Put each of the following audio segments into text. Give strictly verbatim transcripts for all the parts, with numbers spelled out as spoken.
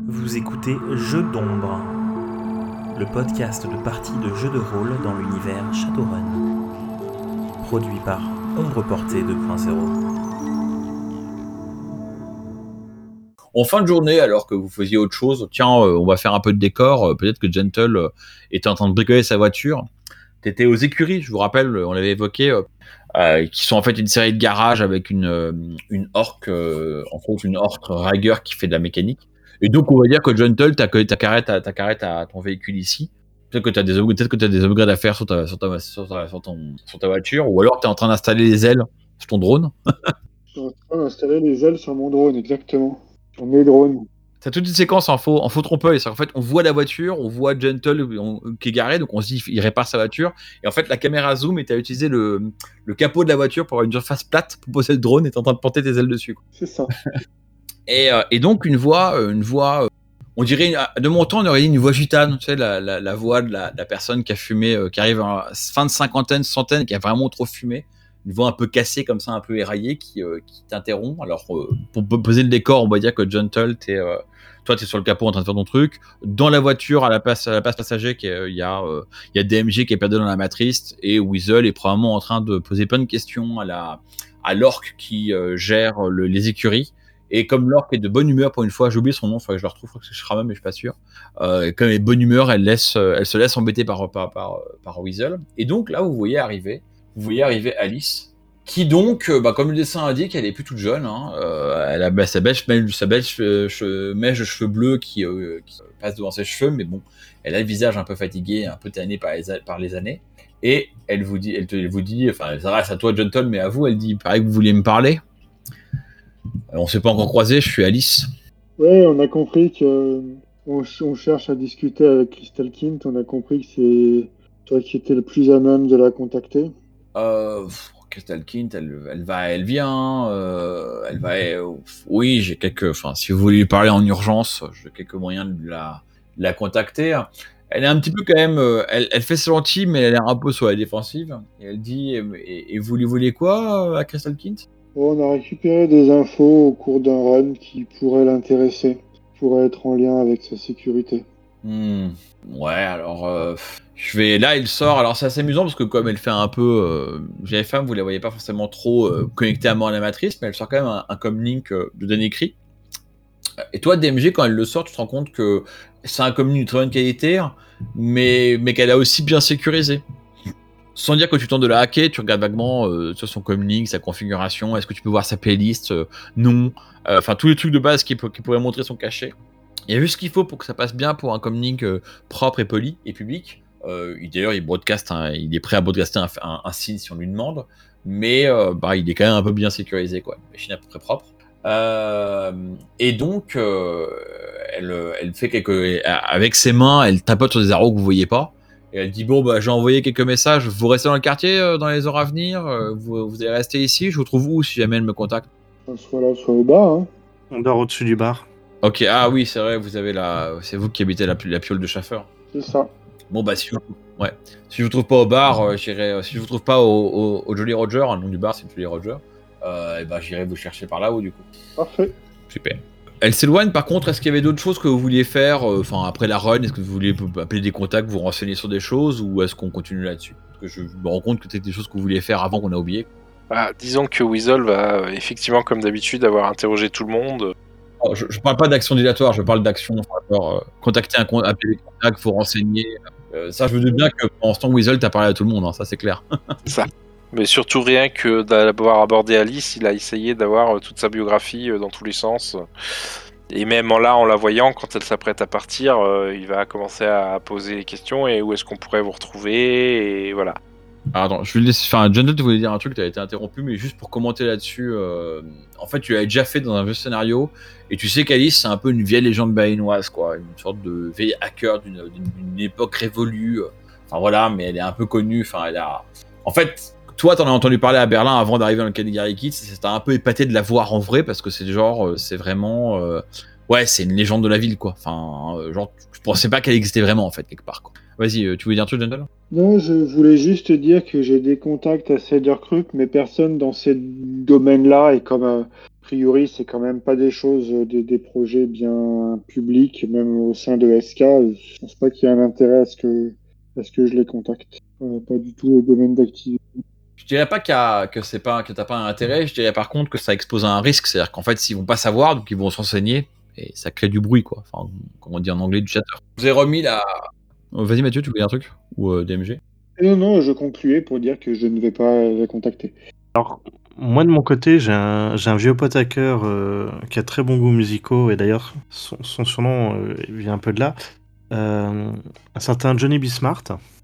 Vous écoutez Jeux d'ombre, le podcast de parties de jeux de rôle dans l'univers Shadowrun, produit par Ombre Portée deux point zéro. En fin de journée, alors que vous faisiez autre chose, tiens, euh, on va faire un peu de décor, euh, peut-être que Gentle euh, était en train de bricoler sa voiture. T'étais aux écuries, je vous rappelle, on l'avait évoqué, euh, euh, qui sont en fait une série de garages avec une, euh, une orque, euh, en fait une orque Rager qui fait de la mécanique. Et donc on va dire que Gentle, t'as ta carrette à, ta carrette à ton véhicule ici. Peut-être que tu as des peut-être que tu as des upgrades à faire sur ta, sur ta, sur ta, sur ton, sur ta voiture, ou alors tu es en train d'installer les ailes sur ton drone. Je suis en train d'installer les ailes sur mon drone, exactement. Sur mes drones. T'as toute une séquence en faux, en faux trompe-l'œil. En fait, on voit la voiture, on voit Gentle on, qui est garé, donc on se dit il répare sa voiture. Et en fait, la caméra zoom et t'as utilisé le, le capot de la voiture pour avoir une surface plate pour poser le drone et t'es en train de planter tes ailes dessus. Quoi. C'est ça. Et, euh, et donc, une voix, une voix, on dirait, de mon temps, on aurait dit une voix gitane, tu sais, la, la, la voix de la, la personne qui a fumé, euh, qui arrive à fin de cinquantaine, centaine, qui a vraiment trop fumé. Une voix un peu cassée, comme ça, un peu éraillée, qui, euh, qui t'interrompt. Alors, euh, pour poser le décor, on va dire que Gentle, t'es, euh, toi, t'es sur le capot en train de faire ton truc. Dans la voiture, à la place, à la place passager, il euh, y, euh, y a D M G qui est perdu dans la matrice, et Weasel est probablement en train de poser plein de questions à la, à l'orque qui euh, gère le, les écuries. Et comme l'orque est de bonne humeur pour une fois, j'ai oublié son nom, il faudrait que je le retrouve, je crois que c'est Shramam, mais je suis pas sûr. Euh, comme elle est de bonne humeur, elle, laisse, elle se laisse embêter par, par, par, par Weasel. Et donc là, vous voyez arriver, vous voyez arriver Alice, qui donc, bah, comme le dessin indique, elle est plus toute jeune. Hein. Euh, elle a bah, sa belle, sa belle che, che, mèche de cheveux bleus qui, euh, qui passe devant ses cheveux, mais bon, elle a le visage un peu fatigué, un peu tanné par les, par les années. Et elle vous dit, elle, te, elle vous dit, enfin, elle s'adresse à toi, Gentle, mais à vous, elle dit, il paraît que vous vouliez me parler. On s'est pas encore croisé, je suis Alice. Ouais, on a compris que on, on cherche à discuter avec Crystal Kint. On a compris que c'est toi qui étais le plus à même de la contacter. Euh, Crystal Kint, elle, elle va, elle vient, euh, elle va. Euh, oui, j'ai quelques. Enfin, si vous voulez lui parler en urgence, j'ai quelques moyens de la, de la contacter. Elle est un petit peu quand même. Euh, elle, elle fait gentille, mais elle est un peu sur la défensive. Et elle dit et, et vous lui voulez quoi à Crystal Kint? Bon, on a récupéré des infos au cours d'un run qui pourraient l'intéresser, qui pourraient être en lien avec sa sécurité. Hmm. Ouais, alors euh, je vais. Là, il sort. Alors c'est assez amusant parce que comme elle fait un peu euh, vieille femme, vous la voyez pas forcément trop euh, connectée à moi à la matrice, mais elle sort quand même un, un comlink euh, de données écrites. Et toi, D M G, quand elle le sort, tu te rends compte que c'est un comlink de très bonne qualité, mais mais qu'elle a aussi bien sécurisé. Sans dire que tu tentes de la hacker, tu regardes vaguement euh, sur son comlink, sa configuration, est-ce que tu peux voir sa playlist, euh, non, enfin euh, tous les trucs de base qui, qui pourraient montrer son cachet. Il y a juste ce qu'il faut pour que ça passe bien pour un comlink euh, propre et poli et public. Euh, D'ailleurs, il broadcast, un, il est prêt à broadcaster un, un, un signe si on lui demande, mais euh, bah, il est quand même un peu bien sécurisé, quoi. Une machine à peu près propre. Euh, et donc, euh, elle, elle fait quelques, avec ses mains, elle tapote sur des arrows que vous voyez pas. Et elle dit bon bah j'ai envoyé quelques messages. Vous restez dans le quartier euh, dans les heures à venir. Euh, vous, vous allez rester ici. Je vous trouve où si jamais elle me contacte? Soit là, soit au bas. Hein. On dort au-dessus du bar. Ok, ah oui, c'est vrai, vous avez la, c'est vous qui habitez la, la piole de chauffeur. C'est ça. Bon bah si je, ouais, si je vous trouve pas au bar, euh, j'irai. Si je vous trouve pas au, au, au Jolly Roger, le nom du bar c'est Jolly Roger, euh, et bah j'irai vous chercher par là-haut du coup. Parfait. Super. Elle s'éloigne. Par contre, est-ce qu'il y avait d'autres choses que vous vouliez faire, enfin euh, après la run, est-ce que vous vouliez appeler des contacts, vous renseigner sur des choses, ou est-ce qu'on continue là-dessus? Parce que je me rends compte que c'était des choses que vous vouliez faire avant qu'on a oublié. Bah, disons que Weasel va effectivement, comme d'habitude, avoir interrogé tout le monde. Alors, je, je parle pas d'action dilatoire, je parle d'action. Euh, contacter un appeler des contacts, vous renseigner. Euh, ça, je me doute bien que pendant ce temps, Weasel, t'as parlé à tout le monde, hein, ça c'est clair. C'est ça. Mais surtout rien que d'avoir abordé Alice, il a essayé d'avoir toute sa biographie dans tous les sens. Et même en là, en la voyant, quand elle s'apprête à partir, euh, il va commencer à poser des questions et où est-ce qu'on pourrait vous retrouver, et voilà. Alors, attends, je vais laisser. Enfin, John, tu voulais dire un truc, tu as été interrompu, mais juste pour commenter là-dessus, euh... en fait, tu l'avais déjà fait dans un vieux scénario, et tu sais qu'Alice, c'est un peu une vieille légende baïnoise, quoi, une sorte de vieille hacker d'une, d'une époque révolue. Enfin voilà, mais elle est un peu connue. Enfin, elle a. En fait, toi, t'en as entendu parler à Berlin avant d'arriver dans le Caligari Kids, et ça t'a un peu épaté de la voir en vrai, parce que c'est genre, c'est vraiment. Euh... Ouais, c'est une légende de la ville, quoi. Enfin, euh, genre, je pensais pas qu'elle existait vraiment, en fait, quelque part, quoi. Vas-y, tu voulais dire un truc, Gentle? Non, je voulais juste dire que j'ai des contacts à Cedar Creek, mais personne dans ces domaines-là est comme, euh, A priori, c'est quand même pas des choses, des, des projets bien publics, même au sein de S K. Je pense pas qu'il y ait un intérêt à ce que, à ce que je les contacte. Euh, pas du tout au domaine d'activité. Je dirais pas qu'il y a, que c'est pas, que t'as pas un intérêt. Je dirais par contre que ça expose à un risque. C'est-à-dire qu'en fait, s'ils vont pas savoir, donc ils vont s'enseigner et ça crée du bruit, quoi. Enfin, comment on dit en anglais, du chatter. Je vous ai remis la. Oh, vas-y Mathieu, tu voulais dire un truc ou euh, D M G? Non, non, je concluais pour dire que je ne vais pas les contacter. Alors, moi de mon côté, j'ai un, j'ai un vieux pote hacker euh, qui a très bon goût musicaux, et d'ailleurs, son, son surnom euh, vient un peu de là. Euh, un certain Johnny B. Smart,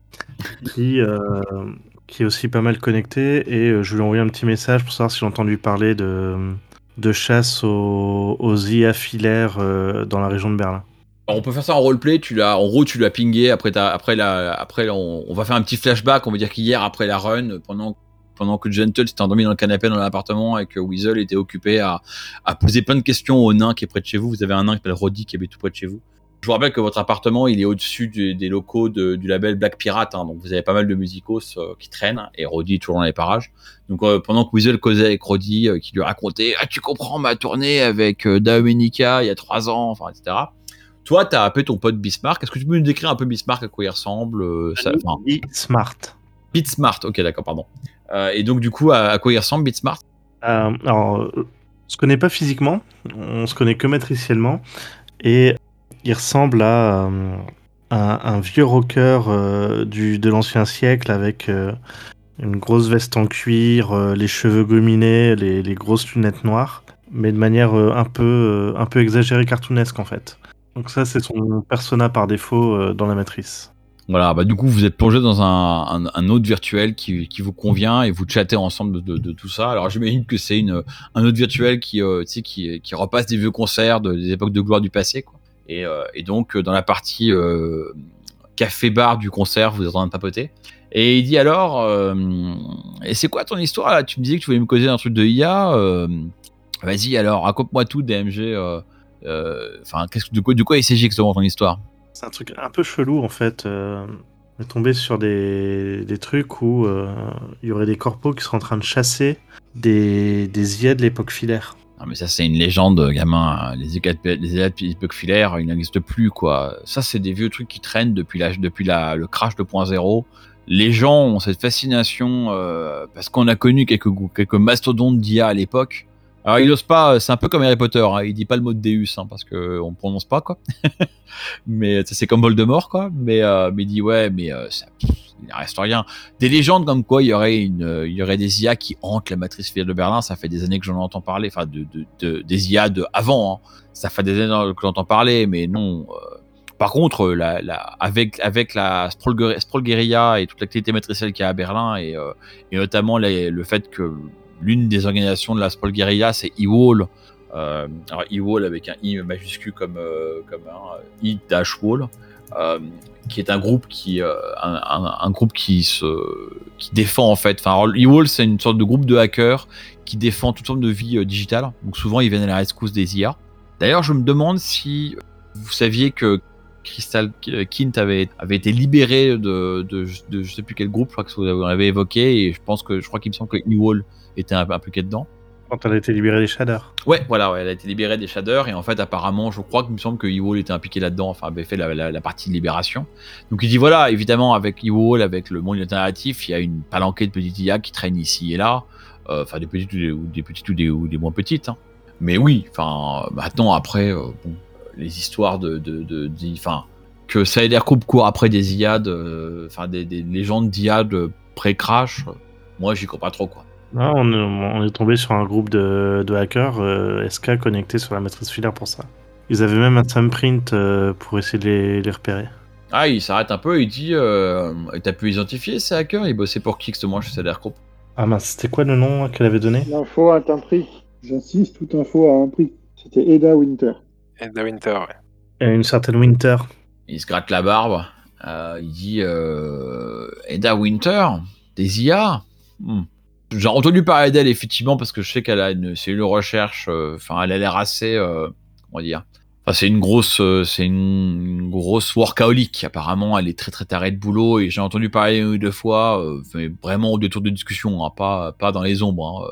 qui, euh, qui est aussi pas mal connecté, et euh, je lui ai envoyé un petit message pour savoir s'il a entendu parler de, de chasse aux, aux I A filaires euh, dans la région de Berlin. Alors, on peut faire ça en roleplay. Tu l'as, en gros, tu l'as pingé après, ta, après la, après, on, on va faire un petit flashback. On va dire qu'hier, après la run, pendant pendant que Gentle s'était endormi dans le canapé dans l'appartement et que Weasel était occupé à, à poser plein de questions au nain qui est près de chez vous. Vous avez un nain qui s'appelle Roddy qui habite tout près de chez vous. Je vous rappelle que votre appartement, il est au-dessus du, des locaux de, du label Black Pirate, hein, donc vous avez pas mal de musicos euh, qui traînent, et Roddy est toujours dans les parages. Donc euh, pendant que Weasel causait avec Roddy, euh, qui lui racontait « Ah, tu comprends ma tournée avec euh, Dominica il y a trois ans », enfin, et cetera. Toi, t'as appelé ton pote Bismarck. Est-ce que tu peux nous décrire un peu Bismarck, à quoi il ressemble euh, ça, enfin, B. Smart. Bitsmart, ok, d'accord, pardon. Euh, et donc, du coup, à, à quoi il ressemble, Bitsmart? Euh, alors, euh, on se connaît pas physiquement, on se connaît que matriciellement, et il ressemble à euh, un, un vieux rocker euh, du, de l'ancien siècle avec euh, une grosse veste en cuir, euh, les cheveux gominés, les, les grosses lunettes noires, mais de manière euh, un peu, euh, un peu exagérée, cartoonesque en fait. Donc ça, c'est son persona par défaut euh, dans la matrice. Voilà, bah du coup, vous êtes plongé dans un, un, un autre virtuel qui, qui vous convient et vous chattez ensemble de, de, de tout ça. Alors, j'imagine que c'est une, un autre virtuel qui, euh, tu sais, qui, qui repasse des vieux concerts de, des époques de gloire du passé, quoi. Et, euh, et donc, dans la partie euh, café-bar du concert, vous êtes en train de papoter. Et il dit alors, euh, et c'est quoi ton histoire là? Tu me disais que tu voulais me causer un truc de I A. Euh, vas-y, alors, raconte-moi tout, D M G. Enfin, euh, euh, qu'est-ce que de quoi, de quoi il s'agit exactement ton histoire? C'est un truc un peu chelou en fait. Euh, on est tombé sur des, des trucs où il euh, y aurait des corpos qui seraient en train de chasser des, des I A de l'époque filaire. Non mais ça c'est une légende, gamin. Les I A de l'époque filaire, ils n'existent plus, quoi. Ça c'est des vieux trucs qui traînent depuis, la, depuis la, le crash deux point zéro. Les gens ont cette fascination euh, parce qu'on a connu quelques, quelques mastodontes d'I A à l'époque. Alors il n'ose pas, c'est un peu comme Harry Potter, hein, il dit pas le mot de Deus hein, parce qu'on ne prononce pas, quoi. Mais c'est comme Voldemort, quoi. Mais, euh, mais il dit ouais, mais euh, ça, pff, il ne reste rien. Des légendes comme quoi il y aurait une, euh, il y aurait des I A qui hantent la matrice filaire de Berlin. Ça fait des années que j'en entends parler, enfin de, de, de des I A de avant. Hein. Ça fait des années que j'entends parler, mais non. Euh, par contre, la, la, avec avec la Sprawl Guerilla et toute l'activité matricielle qu'il y a à Berlin et, euh, et notamment les, le fait que l'une des organisations de la Sprawl Guerilla, c'est E-Wall. Euh, alors E-Wall avec un I majuscule comme, euh, comme un I-Wall, euh, qui est un groupe qui, euh, un, un, un groupe qui, se, qui défend en fait. Enfin, E-Wall, c'est une sorte de groupe de hackers qui défend toute forme de vie euh, digitale. Donc souvent, ils viennent à la rescousse des I A. D'ailleurs, je me demande si vous saviez que Crystal Kint avait, avait été libéré de, de, de, de je sais plus quel groupe, je crois que vous l'avez évoqué, et je pense que je crois qu'il me semble que E-Wall était impliqué dedans. Quand elle a été libérée des shaders. Ouais, voilà, ouais, elle a été libérée des shaders, et en fait, apparemment, je crois qu'il me semble que E-Wall était impliqué là-dedans, enfin, avait fait la, la, la partie de libération. Donc il dit voilà, évidemment, avec E-Wall, avec le monde alternatif, il y a une palanquée de petites I A qui traînent ici et là, enfin, euh, des petites ou des petites ou des, ou des moins petites. Hein. Mais oui, enfin, maintenant, après, euh, bon, les histoires de, de, de, de enfin, que Cyder Group court après des I A, de, enfin, des, des légendes d'I A de pré-crash, moi, j'y crois pas trop, quoi. Non, on, on est tombé sur un groupe de, de hackers euh, S K connectés sur la matrice filaire pour ça. Ils avaient même un thumbprint euh, pour essayer de les, les repérer. Ah, il s'arrête un peu, il dit euh, t'as pu identifier ces hackers? Ils bossaient pour qui, justement, chez Cyder Group? Ah mince, c'était quoi le nom qu'elle avait donné? L'info a un prix. J'insiste, toute info a un prix. C'était Eda Winter. Eda Winter, ouais. Et une certaine Winter. Il se gratte la barbe. Euh, il dit euh, Eda Winter, des I A hmm. J'ai entendu parler d'elle, effectivement, parce que je sais qu'elle a une cellule de recherche. Enfin, euh, elle a l'air assez. Euh, comment dire Enfin, c'est une grosse, euh, c'est une, une grosse workaholic. Apparemment, elle est très très tarée de boulot, et j'ai entendu parler une ou deux fois, euh, mais vraiment au détour de discussion, hein, pas pas dans les ombres. Hein,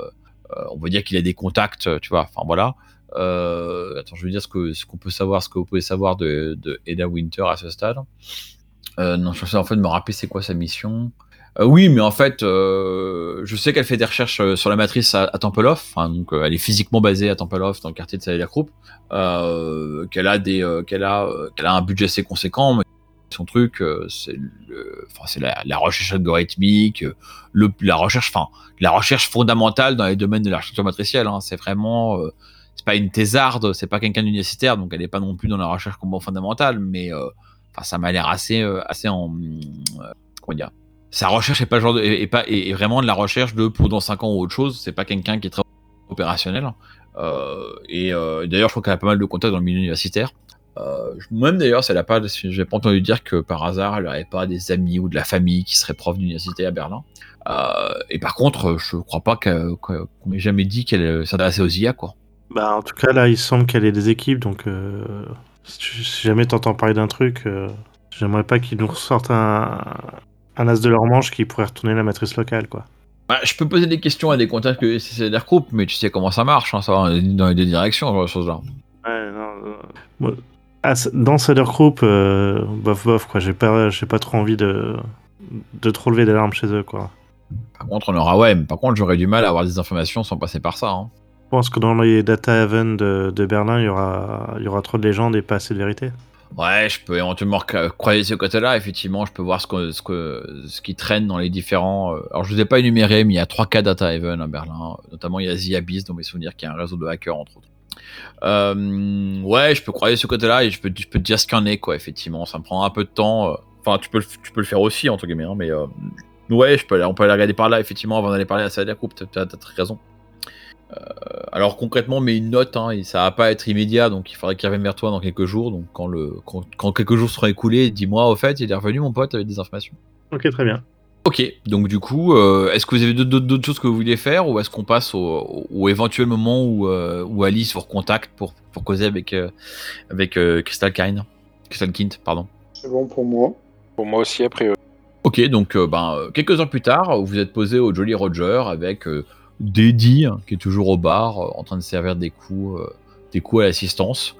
Euh, on va dire qu'il a des contacts, tu vois. Enfin voilà. Euh, attends, je veux dire ce que ce qu'on peut savoir, ce que vous pouvez savoir de, de Ada Winter à ce stade. Euh, non, je sais en fait de me rappeler c'est quoi sa mission. Euh, oui, mais en fait, euh, je sais qu'elle fait des recherches euh, sur la matrice à, à Tempelhof. Enfin, donc, euh, elle est physiquement basée à Tempelhof, dans le quartier de Salia-Krupp. Euh, qu'elle a des, euh, qu'elle a, euh, qu'elle a un budget assez conséquent. Mais son truc, euh, c'est, le, enfin, c'est la, la recherche algorithmique, le, la recherche, enfin, la recherche fondamentale dans les domaines de l'architecture matricielle. Hein. C'est vraiment, euh, c'est pas une thésarde, c'est pas quelqu'un d'universitaire, donc elle est pas non plus dans la recherche complètement fondamentale, mais euh, enfin, ça m'a l'air assez, euh, assez en, euh, comment dire. Sa recherche est pas le genre de, est, est pas est, est vraiment de la recherche de pour dans cinq ans ou autre chose. C'est pas quelqu'un qui est très opérationnel. Euh, et euh, d'ailleurs, je crois qu'elle a pas mal de contacts dans le milieu universitaire. Euh, même d'ailleurs, elle a pas, j'ai pas entendu dire que par hasard, elle n'avait pas des amis ou de la famille qui seraient profs d'université à Berlin. Euh, et par contre, je crois pas que, que, qu'on m'ait jamais dit qu'elle s'intéressait aux I A, quoi. Bah, en tout cas, là, il semble qu'elle ait des équipes, donc euh, si, tu- si jamais t'entends parler d'un truc, euh, j'aimerais pas qu'ils nous ressortent un, un as de leur manche qui pourrait retourner la matrice locale, quoi. Bah, je peux poser des questions à des contacts que c'est des groupes, mais tu sais comment ça marche, hein, ça va dans les deux directions, genre de choses-là. Ouais, non, euh, moi, ah, c- dans Cedar Group, euh, bof bof, quoi, j'ai pas, j'ai pas trop envie de, de trop lever d'alarme chez eux, quoi. Par contre, on aura, ouais, mais par contre, j'aurais du mal à avoir des informations sans passer par ça. Hein. Je pense que dans les data haven de, de Berlin, il y aura, il y aura trop de légendes et pas assez de vérité. Ouais, je peux éventuellement cro- croiser ce côté-là. Effectivement, je peux voir ce, que, ce, que, ce qui traîne dans les différents. euh, Alors, je vous ai pas énuméré, mais il y a trois cas data haven à Berlin. Notamment, il y a The Abyss, dans mes souvenirs, qui est un réseau de hackers, entre autres. Euh, ouais, je peux croiser ce côté-là et je peux, je peux te dire ce qu'il y en est, quoi. Effectivement, ça me prend un peu de temps. euh. Enfin, tu peux, le f- tu peux le faire aussi, entre guillemets, hein, mais euh, ouais, je peux, aller- on peut aller regarder par là, effectivement, avant d'aller parler à Sadia Group. T'as, t'as, t'as très raison. Alors concrètement, mais une note, hein, et ça va pas être immédiat, donc il faudrait qu'il revienne vers toi dans quelques jours. Donc quand, le, quand, quand quelques jours seront écoulés, dis-moi au fait, il est revenu mon pote avec des informations. Ok, très bien. Ok, donc du coup, euh, est-ce que vous avez d'autres, d'autres- d'autres choses que vous vouliez faire, ou est-ce qu'on passe au, au, au éventuel moment où, euh, où Alice vous recontacte pour, pour causer avec, euh, avec euh, Crystal Kine, Crystal Kint, pardon. C'est bon pour moi. Pour moi aussi, a priori. Ok, donc euh, ben, euh, quelques heures plus tard, vous êtes posé au Jolly Roger avec euh, Deddy, hein, qui est toujours au bar, euh, en train de servir des coups, euh, des coups à l'assistance.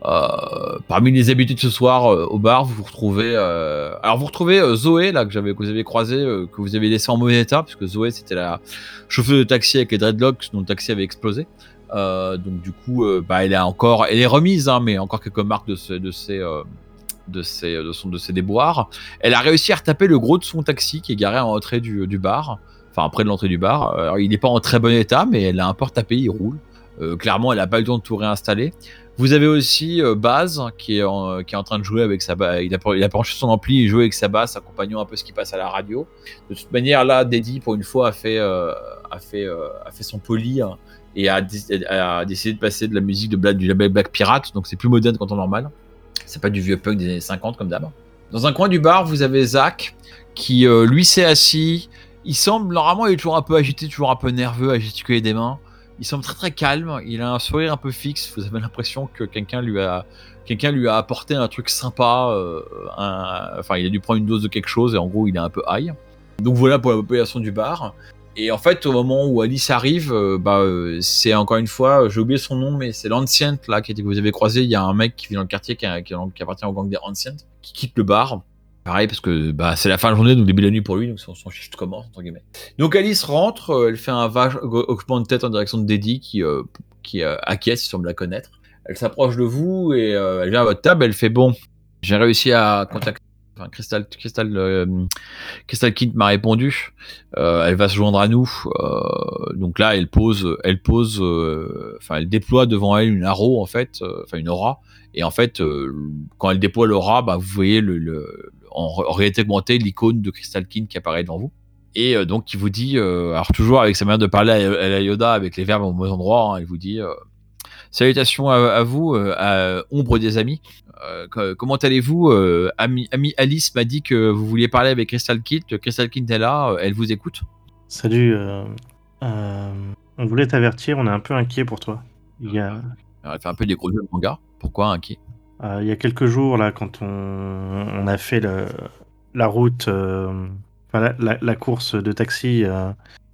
Euh, parmi les habitudes ce soir euh, au bar, vous vous retrouvez. Euh... Alors vous retrouvez euh, Zoé, là, que, j'avais, que vous avez croisé, euh, que vous avez laissé en mauvais état, puisque Zoé c'était la chauffeuse de taxi avec les dreadlocks dont le taxi avait explosé. Euh, donc du coup, euh, bah, elle est encore, elle est remise, hein, mais encore quelques marques de, ce, de ses. Euh, de ses, de, son, de ses déboires. Elle a réussi à retaper le gros de son taxi qui est garé à l'entrée du, du bar, enfin près de l'entrée du bar. Alors, il n'est pas en très bon état, mais elle a un peu retapé, il roule. Euh, clairement, elle n'a pas eu le temps de tout réinstaller. Vous avez aussi euh, Baz qui est, en, qui est en train de jouer avec sa basse. Il a, il a branché son ampli et joué avec sa basse, accompagnant un peu ce qui passe à la radio. De toute manière, là, Deddy, pour une fois, a fait, euh, a fait, euh, a fait son poli, hein, et a, a, a décidé de passer de la musique de Black, du label Black Pirate, donc c'est plus moderne qu'en temps normal. C'est pas du vieux punk des années cinquante comme d'hab. Dans un coin du bar, vous avez Zach qui, euh, lui, s'est assis. Il semble, normalement, il est toujours un peu agité, toujours un peu nerveux, à gesticuler des mains. Il semble très très calme. Il a un sourire un peu fixe. Vous avez l'impression que quelqu'un lui a, quelqu'un lui a apporté un truc sympa. Euh, un... Enfin, il a dû prendre une dose de quelque chose et en gros, il est un peu high. Donc voilà pour la population du bar. Et en fait, au moment où Alice arrive, euh, bah, euh, c'est encore une fois, j'ai oublié son nom, mais c'est l'Ancient là qui était, que vous avez croisé. Il y a un mec qui vit dans le quartier qui, a, qui, qui appartient au gang des Ancient, qui quitte le bar. Pareil parce que bah, c'est la fin de la journée, donc début de la nuit pour lui, donc son, son shift commence entre guillemets. Donc Alice rentre, euh, elle fait un vache hochement de tête en direction de Deddy qui, euh, qui euh, acquiesce, il semble la connaître. Elle s'approche de vous et euh, elle vient à votre table. Elle fait bon, j'ai réussi à contacter. Enfin, Crystal, Crystal, euh, Crystal Kint m'a répondu. Euh, elle va se joindre à nous. Euh, donc là, elle pose, elle pose, euh, enfin, elle déploie devant elle une arrow en fait, enfin euh, une aura. Et en fait, euh, quand elle déploie l'aura, bah, vous voyez le, le, en, en réalité augmentée l'icône de Crystal Kint qui apparaît devant vous. Et euh, donc, qui vous dit, euh, alors toujours avec sa manière de parler à, à la Yoda, avec les verbes au mauvais endroit, hein, elle vous dit. Euh, Salutations à, à vous, euh, à Ombre des Amis. Euh, comment allez-vous, euh, ami, ami Alice m'a dit que vous vouliez parler avec Crystal Kint. Crystal Kint est là, euh, elle vous écoute. Salut, euh, euh, on voulait t'avertir, on est un peu inquiet pour toi. Il y a, Elle fait un peu des gros yeux de manga. Pourquoi inquiet? euh, il y a quelques jours, là, quand on, on a fait le, la route, euh, enfin, la, la, la course de taxi, euh,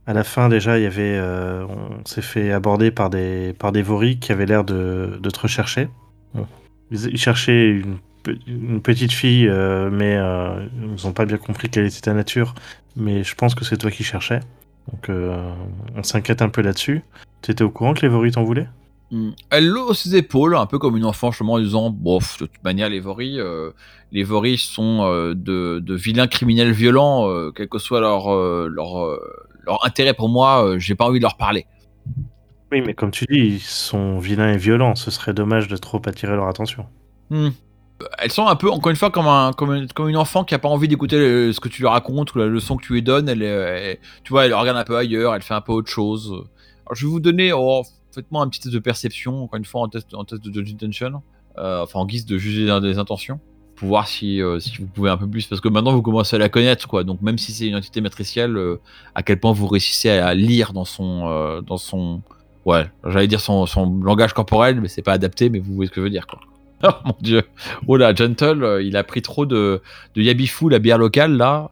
À la fin, déjà, il y avait, euh, on s'est fait aborder par des, par des voris qui avaient l'air de, de te rechercher. Bon. Ils, ils cherchaient une, pe- une petite fille, euh, mais euh, ils n'ont pas bien compris quelle était ta nature. Mais je pense que c'est toi qui cherchais. Donc, euh, on s'inquiète un peu là-dessus. Tu étais au courant que les voris t'en voulaient? Hmm. Elle hausse ses épaules, un peu comme une enfant, justement, en disant bof, de toute manière, les voris, euh, les voris sont euh, de, de vilains criminels violents, euh, quel que soit leur, euh, leur, euh, leur intérêt pour moi, euh, j'ai pas envie de leur parler. Oui, mais comme tu dis, ils sont vilains et violents. Ce serait dommage de trop attirer leur attention. Hmm. Elles sont un peu, encore une fois, comme, un, comme, une, comme une enfant qui a pas envie d'écouter le- ce que tu lui racontes ou la leçon que tu lui donnes. Elle, est- elle- tu vois, elle regarde un peu ailleurs, elle fait un peu autre chose. Alors, je vais vous donner, oh, faites-moi un petit test de perception, encore une fois, en test, en test de judge intention, euh, enfin en guise de juger des intentions, pour voir si, euh, si vous pouvez un peu plus, parce que maintenant vous commencez à la connaître, quoi. Donc même si c'est une entité matricielle, euh, à quel point vous réussissez à lire dans son, euh, dans son, ouais, j'allais dire son, son langage corporel, mais c'est pas adapté, mais vous voyez ce que je veux dire, quoi. Oh mon dieu. Oh là, Gentle, euh, il a pris trop de, de Yabifou, la bière locale, là.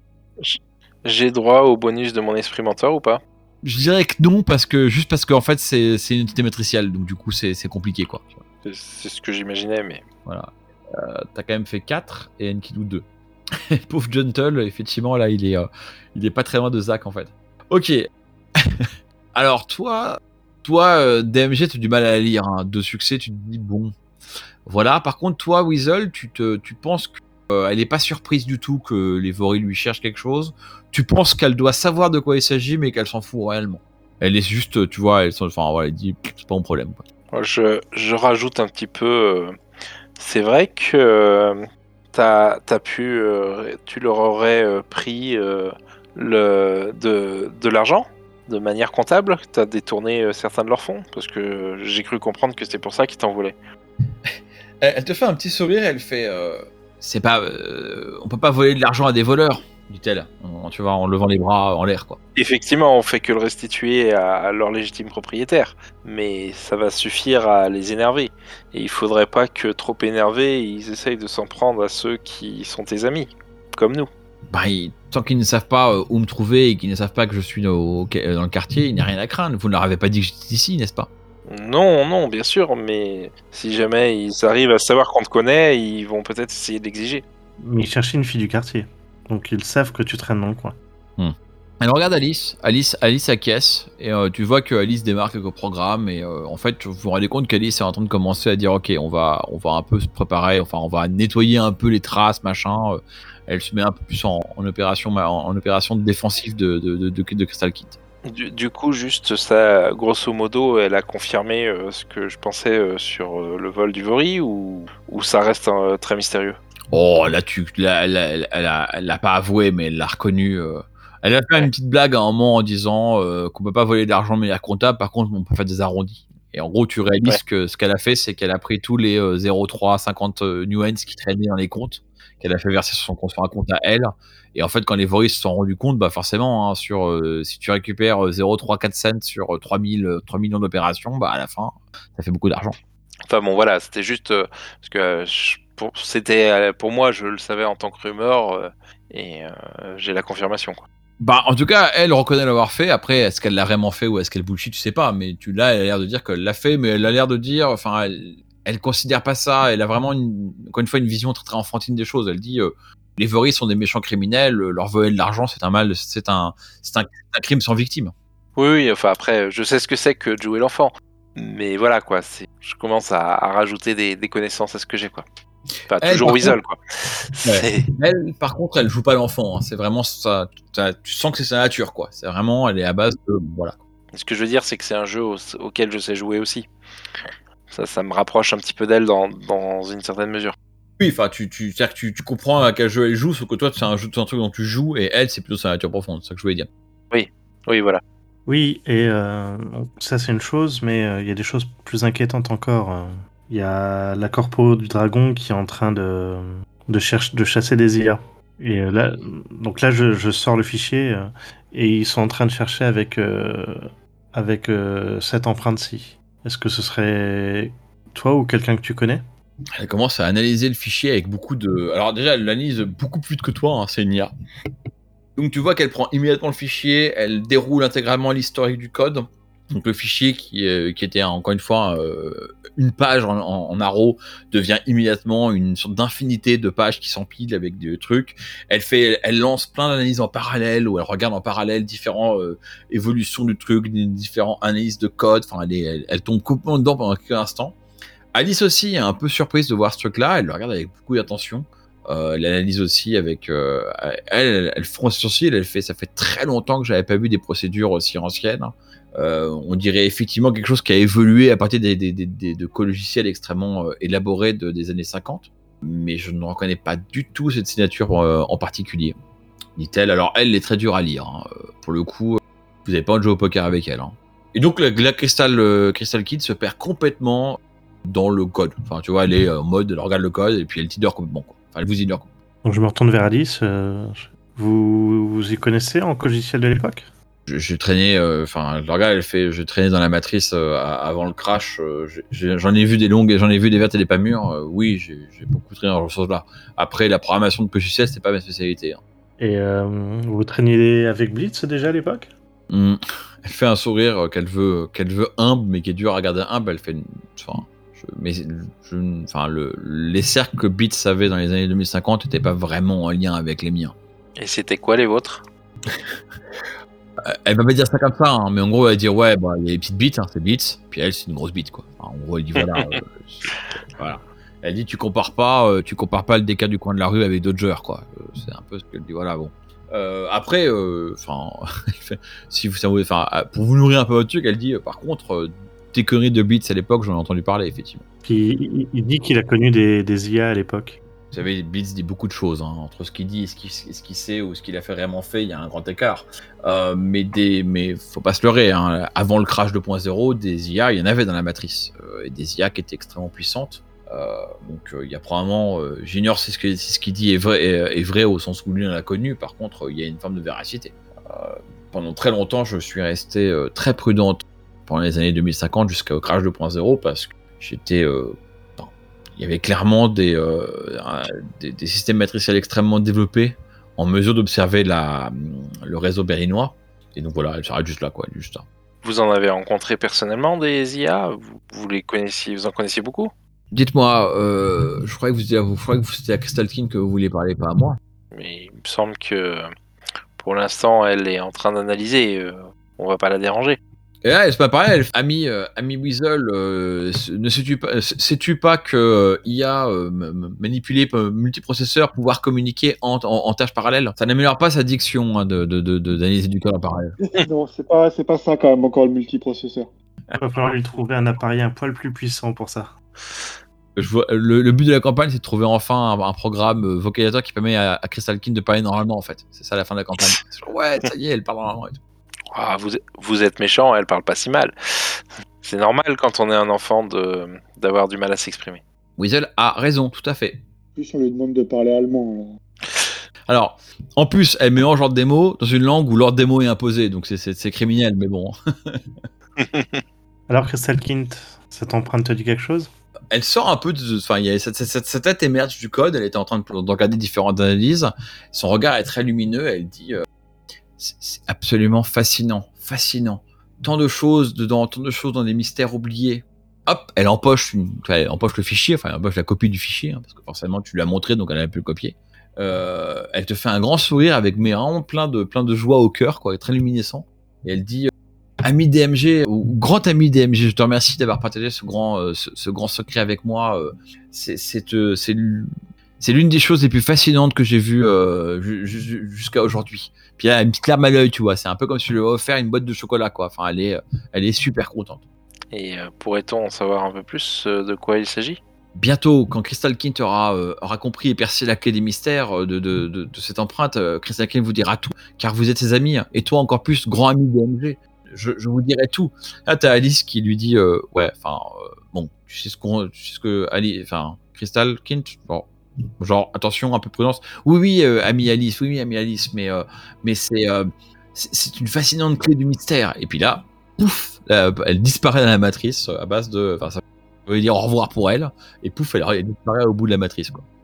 J'ai droit au bonus de mon esprit mentor ou pas? Je dirais que non, parce que, juste parce qu'en fait, c'est, c'est une entité matricielle, donc du coup, c'est, c'est compliqué, quoi. C'est- C'est ce que j'imaginais, mais... Voilà. Euh, t'as quand même fait quatre et Enkidu deux. Pauvre Gentle, effectivement, là, il est, euh, il est pas très loin de Zach, en fait. Ok. Alors, toi, toi euh, D M G, t'as du mal à la lire. Hein. Deux succès, tu te dis, bon... Voilà, par contre, toi, Weasel, tu, te, tu penses qu'elle n'est pas surprise du tout que les voris lui cherchent quelque chose. Tu penses qu'elle doit savoir de quoi il s'agit, mais qu'elle s'en fout réellement. Elle est juste, tu vois, elle, enfin, voilà, elle dit, c'est pas mon problème. Quoi. Moi, Je, je rajoute un petit peu... euh, C'est vrai que euh, t'as, t'as pu... euh, tu leur aurais euh, pris euh, le, de, de l'argent de manière comptable. T'as détourné euh, certains de leurs fonds. Parce que j'ai cru comprendre que c'était pour ça qu'ils t'en voulaient. Elle, elle te fait un petit sourire, elle fait, euh, c'est pas, euh, on peut pas voler de l'argent à des voleurs, dit-elle, en, tu vois, en levant les bras en l'air, quoi. Effectivement, on fait que le restituer à, à leur légitime propriétaire. Mais ça va suffire à les énerver. Et il faudrait pas que, trop énervés, ils essayent de s'en prendre à ceux qui sont tes amis. Comme nous. Bah, ils- tant qu'ils ne savent pas euh, où me trouver et qu'ils ne savent pas que je suis au- au- dans le quartier, il n'y a rien à craindre. Vous ne leur avez pas dit que j'étais ici, n'est-ce pas? Non, non, bien sûr, mais si jamais ils arrivent à savoir qu'on te connaît, ils vont peut-être essayer d'exiger. Mais ils cherchaient une fille du quartier. Donc ils savent que tu traînes dans le coin. Elle regarde Alice, Alice, Alice acquiesce, et euh, tu vois que Alice démarre quelques programmes, et euh, en fait, vous vous rendez compte qu'Alice est en train de commencer à dire, ok, on va, on va un peu se préparer, enfin, on va nettoyer un peu les traces, machin. euh, elle se met un peu plus en, en opération, en, en opération défensive de, de, de, de, de Crystal Kit. Du, du coup, juste ça, grosso modo, elle a confirmé euh, ce que je pensais euh, sur euh, le vol du Vori, ou, ou ça reste euh, très mystérieux? Oh, là, tu, là, elle, elle, elle, a, elle l'a pas avoué, mais elle l'a reconnu. euh. Elle a fait Ouais. une petite blague à un moment en disant euh, qu'on peut pas voler de l'argent de manière comptable, par contre, on peut faire des arrondis. Et en gros, tu réalises Ouais. que ce qu'elle a fait, c'est qu'elle a pris tous les euh, zéro virgule trois cinquante euh, nuance qui traînaient dans les comptes, qu'elle a fait verser sur son compte, sur un compte à elle. Et en fait, quand les voris se sont rendus compte, bah forcément, hein, sur, euh, si tu récupères euh, zéro virgule trois quatre cents sur euh, trois mille, euh, trois millions d'opérations, bah à la fin, ça fait beaucoup d'argent. Enfin bon, voilà, c'était juste euh, parce que euh, je- pour, c'était euh, pour moi, je le savais en tant que rumeur euh, et euh, j'ai la confirmation. Quoi. Bah, en tout cas, elle reconnaît l'avoir fait. Après, est-ce qu'elle l'a vraiment fait ou est-ce qu'elle bullshit, tu sais pas. Mais tu là, elle a l'air de dire qu'elle l'a fait, mais elle a l'air de dire, enfin, elle, elle considère pas ça. Elle a vraiment, une, encore une fois, une vision très très enfantine des choses. Elle dit, euh, les voris sont des méchants criminels. euh, Leur voler de l'argent, c'est un mal, c'est un, c'est un, un crime sans victime. Oui, oui, enfin après, je sais ce que c'est que de jouer l'enfant, mais voilà quoi, c'est, je commence à, à rajouter des, des connaissances à ce que j'ai quoi. Enfin, Elle, toujours par Weasel quoi. C'est... Elle, par contre, elle joue pas l'enfant. hein. C'est vraiment ça, ça- Tu sens que c'est sa nature, quoi. C'est vraiment, elle est à base de, voilà. Ce que je veux dire, c'est que c'est un jeu au- auquel je sais jouer aussi. Ça, ça me rapproche un petit peu d'elle dans, dans une certaine mesure. Oui, enfin, tu, tu, c'est-à-dire que tu, tu comprends à quel jeu elle joue, sauf que toi, c'est un jeu, c'est un truc dont tu joues, et elle, c'est plutôt sa nature profonde. C'est ça que je voulais dire. Oui, voilà. Oui, et euh, ça c'est une chose, mais euh, il y a des choses plus inquiétantes encore. euh. Il y a la corpo du dragon qui est en train de, de, cherche- de chasser des I A. Et euh, là, donc là, je, je sors le fichier euh, et ils sont en train de chercher avec, euh, avec euh, cette empreinte-ci. Est-ce que ce serait toi ou quelqu'un que tu connais? Elle commence à analyser le fichier avec beaucoup de. Alors, déjà, elle l'analyse beaucoup plus que toi, hein, c'est une I A. Donc tu vois qu'elle prend immédiatement le fichier, elle déroule intégralement l'historique du code. Donc le fichier qui, euh, qui était encore une fois euh, une page en, en, en arrow devient immédiatement une sorte d'infinité de pages qui s'empilent avec des trucs. Elle fait, elle lance plein d'analyses en parallèle où elle regarde en parallèle différentes euh, évolutions du truc, différentes analyses de code. Enfin, elle, est, elle, elle tombe complètement dedans pendant quelques instants. Alice aussi est un peu surprise de voir ce truc-là. Elle le regarde avec beaucoup d'attention. Euh, elle analyse aussi avec, euh, elle, elle, elle fronce ses sourcils. Elle fait, ça fait très longtemps que j'avais pas vu des procédures aussi anciennes. Euh, on dirait effectivement quelque chose qui a évolué à partir des, des, des, des de co-logiciels extrêmement euh, élaborés de, des années cinquante, mais je ne reconnais pas du tout cette signature euh, en particulier, dit-elle. Alors elle, elle est très dure à lire, hein. Pour le coup, vous n'avez pas de jouer au poker avec elle, hein. Et donc la, la Crystal, euh, Crystal Kid se perd complètement dans le code. Enfin, tu vois, elle est en mode, elle regarde le code et puis elle t'ignore complètement, quoi. Enfin, elle vous ignore, quoi. Donc je me retourne vers Alice. Euh, vous, vous y connaissez en logiciel de l'époque? Je, je traînais, enfin, euh, le regard, elle fait, je traînais dans la matrice euh, avant le crash. Euh, j'ai, j'en ai vu des longues, j'en ai vu des vertes et des pas mûres. Euh, oui, j'ai, j'ai beaucoup traîné dans ce sens-là. Après, la programmation de logiciel, c'était pas ma spécialité, hein. Et euh, vous traîniez avec Blitz déjà à l'époque? mmh. Elle fait un sourire qu'elle veut, qu'elle veut humble, mais qui est dur à regarder humble. Elle fait, enfin, je, mais je, enfin, le, les cercles que Blitz avait dans les années deux mille cinquante n'étaient pas vraiment en lien avec les miens. Et c'était quoi les vôtres? Elle va pas dire ça comme ça, hein, mais en gros, elle va dire ouais, bah, il y a des petites bites, hein, c'est Blitz, puis elle, c'est une grosse bite, quoi. Enfin, en gros, elle dit voilà, euh, voilà. Elle dit tu compares pas, euh, tu compares pas le D K du coin de la rue avec Dodger, quoi. Euh, c'est un peu ce qu'elle dit, voilà, bon. Euh, après, enfin, euh, si vous savez, enfin, pour vous nourrir un peu votre truc, elle dit, euh, par contre, euh, tes conneries de Blitz à l'époque, j'en ai entendu parler, effectivement. Puis il, il dit qu'il a connu des, des I A à l'époque. Vous savez, Blitz dit beaucoup de choses, hein. Entre ce qu'il dit et ce qu'il, ce qu'il sait ou ce qu'il a fait vraiment fait, il y a un grand écart. Euh, mais des, mais faut pas se leurrer, hein. Avant le crash deux point zéro, des I A, il y en avait dans la matrice, euh, et des I A qui étaient extrêmement puissantes. Euh, donc il euh, y a probablement, euh, j'ignore si ce, que, si ce qu'il dit est vrai, est, est vrai au sens où lui en a connu. Par contre, il y a une forme de véracité. Euh, pendant très longtemps, je suis resté euh, très prudente pendant les années deux mille cinquante jusqu'au crash deux point zéro parce que j'étais euh, il y avait clairement des, euh, des, des systèmes matriciels extrêmement développés en mesure d'observer la, le réseau berlinois. Et donc voilà, elle s'arrête juste là, quoi, juste là. Vous en avez rencontré personnellement des I A? Vous, vous les connaissiez, vous en connaissiez beaucoup? Dites-moi, euh, je croyais que vous, vous, croyais que vous c'était à Crystal King que vous vouliez parler, pas à moi. Mais il me semble que pour l'instant, elle est en train d'analyser. Euh, on va pas la déranger. Et là, c'est pas pareil, elle, Ami, euh, Ami Weasel, euh, ne sais-tu pas, sais-tu pas que euh, I A euh, manipulé par multiprocesseur, pouvoir communiquer en, en, en tâches parallèles? Ça n'améliore pas sa diction, hein, de, de, de, d'analyser du code en parallèle. Non, c'est pas, c'est pas ça quand même encore le multiprocesseur. Il va falloir lui trouver un appareil un poil plus puissant pour ça. Je vois, le, le but de la campagne, c'est de trouver enfin un, un programme euh, vocalisateur qui permet à, à Crystal King de parler normalement, en fait. C'est ça la fin de la campagne. Ouais, ça y est, elle parle normalement et tout. Ah, vous, vous êtes méchant, elle parle pas si mal. C'est normal quand on est un enfant de, d'avoir du mal à s'exprimer. Weasel a raison, tout à fait. En plus, on lui demande de parler allemand. Alors, alors en plus, elle mélange l'ordre des mots dans une langue où l'ordre des mots est imposé, donc c'est, c'est, c'est criminel, mais bon. Alors, Crystal Kint, cette empreinte te dit quelque chose? Elle sort un peu de... Enfin, il y a, cette, cette, cette tête émerge du code, elle était en train de, de regarder différentes analyses. Son regard est très lumineux, elle dit... Euh, C'est, c'est absolument fascinant, fascinant. Tant de choses dedans, tant de choses dans des mystères oubliés. Hop, elle empoche, une, elle empoche le fichier, enfin elle empoche la copie du fichier, hein, parce que forcément tu lui as montré, donc elle a pu le copier. Euh, elle te fait un grand sourire avec mais vraiment plein de, plein de joie au cœur, quoi, très luminescent. Et elle dit, euh, ami D M G, ou grand ami D M G, je te remercie d'avoir partagé ce grand, euh, ce, ce grand secret avec moi. Euh, c'est, c'est, euh, c'est, c'est l'une des choses les plus fascinantes que j'ai vues euh, jusqu'à aujourd'hui. Puis elle a une petite larme à l'œil, tu vois. C'est un peu comme si je lui avais offert une boîte de chocolat, quoi. Enfin, elle est, elle est super contente. Et euh, pourrait-on en savoir un peu plus euh, de quoi il s'agit? Bientôt, quand Crystal Kint aura, euh, aura compris et percé la clé des mystères de, de, de, de cette empreinte, euh, Crystal Kint vous dira tout, car vous êtes ses amis, hein, et toi encore plus, grand ami de D M G. Je, je vous dirai tout. Là, t'as Alice qui lui dit, euh, ouais, enfin, euh, bon, tu sais ce qu'on, tu sais ce que, Ali, enfin, Crystal Kint, bon. Genre, attention, un peu de prudence. Oui, oui, euh, ami Alice, oui, oui, ami Alice, mais, euh, mais c'est, euh, c'est, c'est une fascinante clé du mystère. Et puis là, pouf, là, elle disparaît dans la matrice à base de. Enfin, ça veut dire au revoir pour elle. Et pouf, elle, elle disparaît au bout de la matrice, quoi.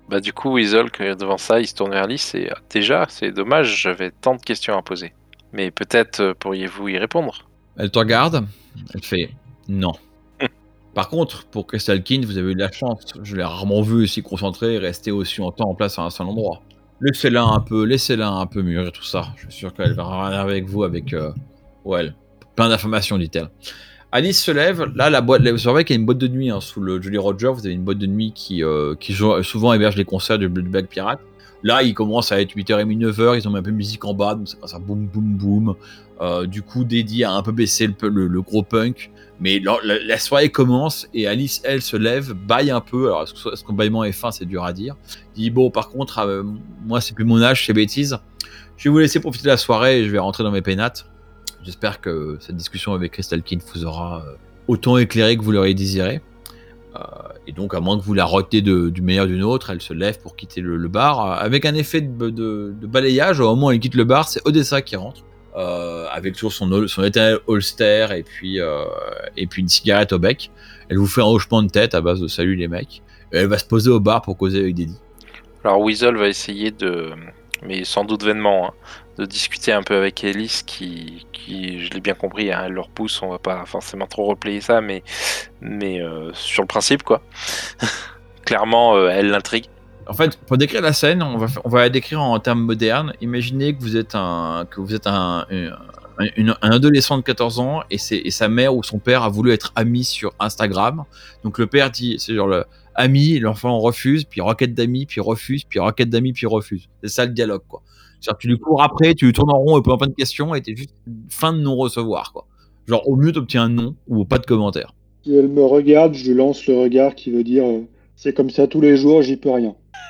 Bah du coup, Weasel, que devant ça, il se tourne vers Alice et déjà, c'est dommage, j'avais tant de questions à poser. Mais peut-être euh, pourriez-vous y répondre. Elle te regarde, elle fait non. Par contre, pour Crystal King, vous avez eu de la chance. Je l'ai rarement vu aussi concentré et rester aussi longtemps en place à un seul endroit. Laissez-la un peu, laissez-la un peu mûrir tout ça. Je suis sûr qu'elle va revenir avec vous avec euh, ouais, plein d'informations, dit-elle. Alice se lève. Là, la boîte, vous savez qu'il y a une boîte de nuit hein, sous le Jolly Roger. Vous avez une boîte de nuit qui, euh, qui souvent héberge les concerts du Black Pirate. Là, il commence à être huit heures trente, neuf heures. Ils ont mis un peu de musique en bas, donc ça commence à boum, boum, boum. Euh, du coup, Daddy a un peu baissé le, le, le gros punk. Mais la, la, la soirée commence et Alice, elle, se lève, baille un peu. Alors, est-ce que, est-ce que le bâillement est fin, c'est dur à dire. Il dit bon, par contre, euh, moi, c'est plus mon âge, c'est bêtise. Je vais vous laisser profiter de la soirée et je vais rentrer dans mes pénates. J'espère que cette discussion avec Crystal King vous aura euh, autant éclairé que vous l'auriez désiré. Euh, et donc, à moins que vous la reteniez de, du meilleur d'une autre, elle se lève pour quitter le, le bar. Avec un effet de, de, de balayage, au moment où elle quitte le bar, c'est Odessa qui rentre. Euh, avec toujours son, son éternel holster et puis, euh, et puis une cigarette au bec. Elle vous fait un hochement de tête à base de salut les mecs. Et elle va se poser au bar pour causer avec Daddy. Alors Weasel va essayer de, mais sans doute vainement, hein, de discuter un peu avec Alice qui, qui je l'ai bien compris, hein, elle leur pousse, on va pas forcément trop replayer ça, mais, mais euh, sur le principe quoi. Clairement, euh, elle l'intrigue. En fait, pour décrire la scène, on va, on va la décrire en termes modernes. Imaginez que vous êtes un, que vous êtes un, un, un, un adolescent de quatorze ans et, c'est, et sa mère ou son père a voulu être ami sur Instagram. Donc le père dit, c'est genre le ami, l'enfant refuse, puis requête d'amis, puis refuse, puis requête d'amis, puis refuse. C'est ça le dialogue, quoi. C'est-à-dire que tu lui cours après, tu lui tournes en rond et poses plein de questions et t'es juste fin de non-recevoir, quoi. Genre au mieux t'obtiens un non ou pas de commentaire. Si elle me regarde, je lui lance le regard qui veut dire euh, c'est comme ça tous les jours, j'y peux rien.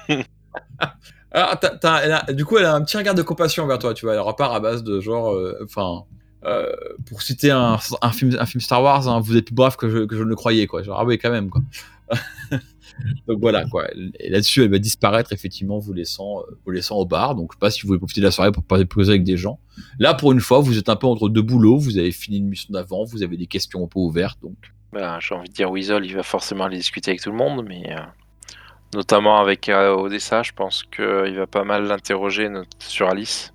Alors, t'as, t'as, elle a, du coup, elle a un petit regard de compassion envers toi, tu vois. Elle repart à base de genre, enfin, euh, euh, pour citer un, un film, un film Star Wars, hein, vous êtes plus brave que je, que je ne le croyais, quoi. Genre, ah oui, quand même, quoi. Donc voilà, quoi. Et là-dessus, elle va disparaître, effectivement, vous laissant, euh, vous laissant au bar. Donc, je sais pas si vous voulez profiter de la soirée pour parler poser avec des gens. Là, pour une fois, vous êtes un peu entre deux boulots. Vous avez fini une mission d'avant, vous avez des questions un peu ouvertes, donc. Bah, j'ai envie de dire Weasel, il va forcément aller discuter avec tout le monde, mais euh, notamment avec euh, Odessa, je pense qu'il va pas mal l'interroger notre, sur Alice.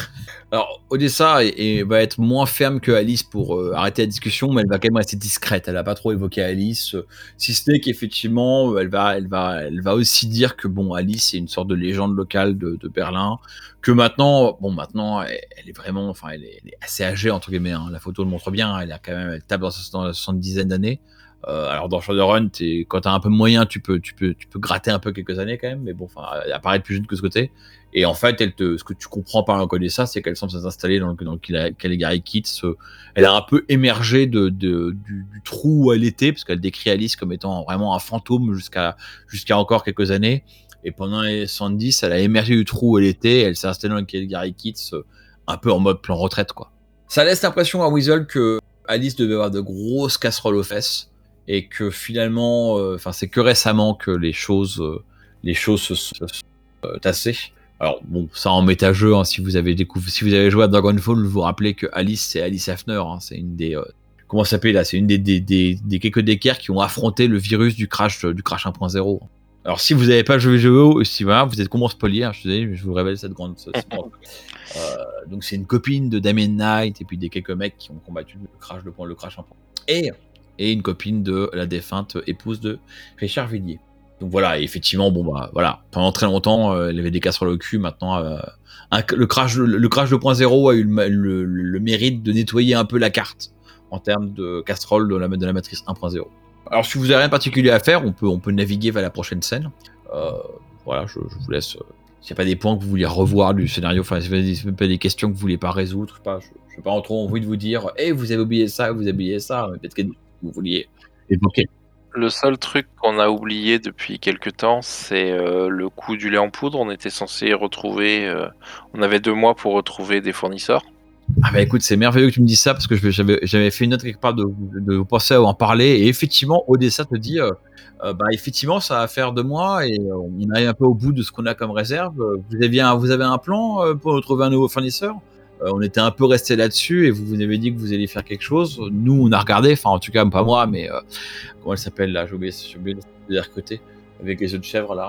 Alors, Odessa est, est, va être moins ferme que Alice pour euh, arrêter la discussion, mais elle va quand même rester discrète. Elle va pas trop évoquer Alice, euh, si ce n'est qu'effectivement, elle va, elle va, elle va aussi dire que bon, Alice est une sorte de légende locale de, de Berlin, que maintenant, bon, maintenant, elle, elle est vraiment, enfin, elle est, elle est assez âgée entre guillemets. Hein. La photo le montre bien. Elle a quand même, elle tape dans, dans la soixante-dizaine d'années. Euh, alors dans Shadowrun, t'es, quand t'as un peu de moyens, tu peux, tu peux, tu peux gratter un peu quelques années quand même, mais bon, enfin, elle apparaît plus jeune que ce côté. Et en fait, elle te, ce que tu comprends par reconnaître ça, c'est qu'elle semble s'installer dans le, dans le Caligari Kids. Elle a un peu émergé de, de du, du trou où elle était, parce qu'elle décrit Alice comme étant vraiment un fantôme jusqu'à, jusqu'à encore quelques années. Et pendant les soixante-dix, elle a émergé du trou où elle était, et elle s'est installée dans le Caligari Kids, un peu en mode plan retraite, quoi. Ça laisse l'impression à Weasel que Alice devait avoir de grosses casseroles aux fesses. Et que finalement, enfin, euh, c'est que récemment que les choses, euh, les choses se sont euh, tassées. Alors bon, ça en méta-jeu, hein, si vous avez découvert, si vous avez joué à Dragonfall, vous vous rappelez que Alice, c'est Alice Hafner, hein, c'est une des, euh, comment ça s'appelle là, c'est une des, des, des, des quelques d'équerres qui ont affronté le virus du crash, du crash un point zéro. Alors si vous n'avez pas joué jeu, si voilà, vous êtes comment spoiler, hein, je, sais, je vous révèle cette grande. Cette grande. Euh, donc c'est une copine de Damien Knight et puis des quelques mecs qui ont combattu le crash, le point, le crash un point. Et et une copine de la défunte épouse de Richard Villiers. Donc voilà, et effectivement, bon bah voilà, pendant très longtemps, euh, elle avait des casseroles au cul. Maintenant, euh, un, le crash, le, le crash deux point zéro a eu le, le, le mérite de nettoyer un peu la carte en termes de casseroles de la, de la matrice un point zéro. Alors si vous n'avez rien de particulier à faire, on peut, on peut naviguer vers la prochaine scène. Euh, voilà, je, je vous laisse. Euh, s'il n'y a pas des points que vous voulez revoir du scénario, enfin, s'il n'y a pas des questions que vous voulez pas résoudre, je sais pas, je n'ai pas trop envie de vous dire, hé, hey, vous avez oublié ça, vous avez oublié ça, peut-être que vous vouliez évoquer. Le seul truc qu'on a oublié depuis quelques temps, c'est euh, le coût du lait en poudre. On était censé retrouver, euh, on avait deux mois pour retrouver des fournisseurs. Ah bah écoute, c'est merveilleux que tu me dises ça parce que j'avais, j'avais fait une note quelque part de, de vous penser à en parler et effectivement, Odessa te dit, euh, euh, bah effectivement, ça va faire deux mois et euh, on arrive un peu au bout de ce qu'on a comme réserve. Vous aviez un, vous avez un plan euh, pour trouver un nouveau fournisseur? Euh, on était un peu resté là-dessus et vous vous avez dit que vous alliez faire quelque chose. Nous, on a regardé, enfin en tout cas pas moi, mais euh, comment elle s'appelle là? J'ai oublié, j'ai oublié de la côté avec les yeux de chèvre là.